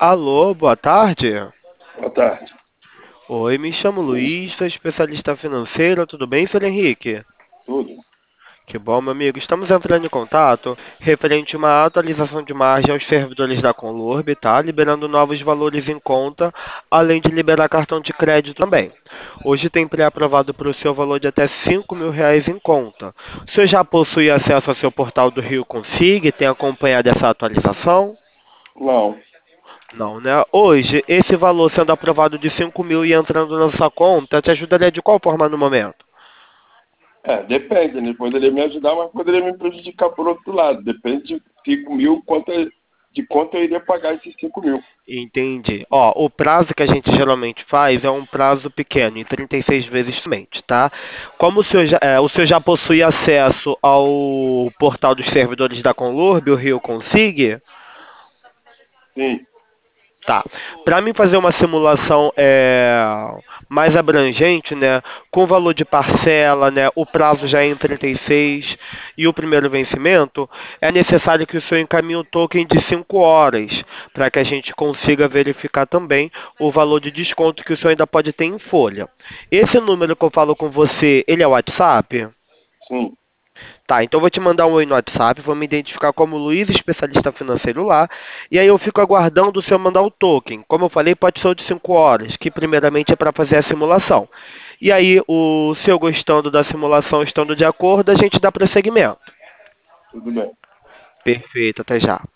Alô, boa tarde. Boa tarde. Oi, me chamo Luiz, sou especialista financeiro, tudo bem, senhor Henrique? Tudo? Que bom, meu amigo. Estamos entrando em contato referente a uma atualização de margem aos servidores da Conlurb, tá? Liberando novos valores em conta, além de liberar cartão de crédito também. Hoje tem pré-aprovado para o seu valor de até R$ 5.000 em conta. O senhor já possui acesso ao seu portal do Rio Consig? Tem acompanhado essa atualização? Não. Não, né? Hoje, esse valor sendo aprovado de 5.000 e entrando na sua conta, te ajudaria de qual forma no momento? Depende. Ele poderia me ajudar, mas poderia me prejudicar por outro lado. Depende de 5 mil, de quanto eu iria pagar esses 5 mil. Entendi. Ó, o prazo que a gente geralmente faz é um prazo pequeno, em 36 vezes somente, tá? Como o senhor já possui acesso ao portal dos servidores da Conlurb, o Rio Consig? Sim. Tá. Para mim fazer uma simulação mais abrangente, né, com o valor de parcela, né, o prazo já é em 36 e o primeiro vencimento, é necessário que o senhor encaminhe um token de 5 horas, para que a gente consiga verificar também o valor de desconto que o senhor ainda pode ter em folha. Esse número que eu falo com você, ele é o WhatsApp? Sim. Tá, então eu vou te mandar um oi no WhatsApp, vou me identificar como Luiz, especialista financeiro lá, e aí eu fico aguardando o seu mandar o token. Como eu falei, pode ser o de 5 horas, que primeiramente é para fazer a simulação. E aí, o seu gostando da simulação, estando de acordo, a gente dá prosseguimento. Tudo bem. Perfeito, até já.